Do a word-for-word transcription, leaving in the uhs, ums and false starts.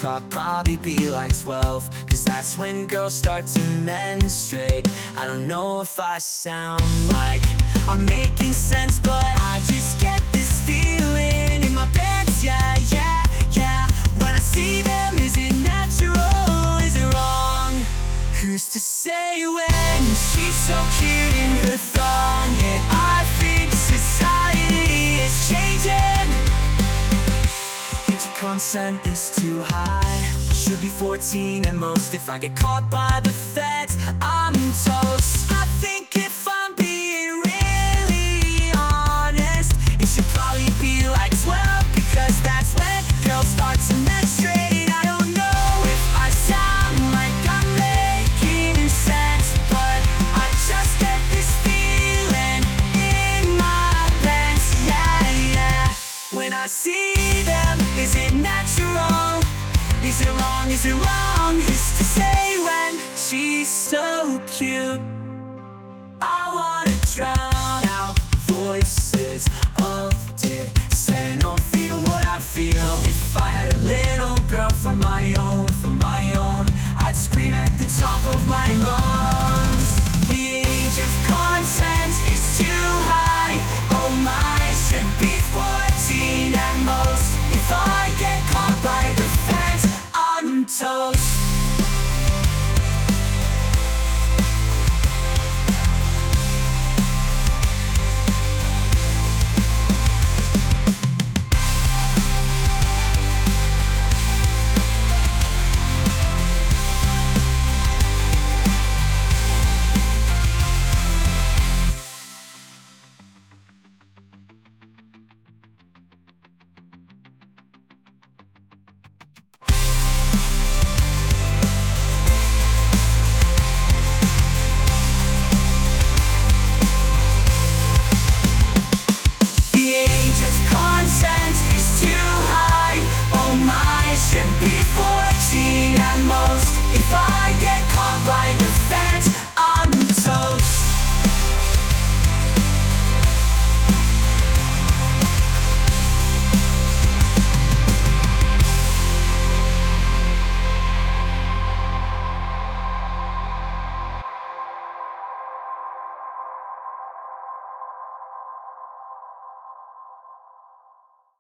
probably be like twelve, cause that's when girls start to menstruate. I don't know if I sound like I'm making sense, but I just get this feeling in my pants. Yeah, yeah, yeah. When I see them, is it natural? Is it wrong? Who's to say when she's so cute in her thong? Yeah, I think society is changing. Consent is too high. Should be fourteen at most. If I get caught by the feds, I'm toast. I think if I'm being really honest, it should probably be like twelve, because that's when girls start to menstruate. I don't know if I sound like I'm making sense, but I just get this feeling in my pants. Yeah, yeah. When I see them, is it natural? Is it wrong? Is it wrong? Who's to say when she's so cute? I wanna drown out voices of dissent, or feel what I feel. If I had a little girl from my own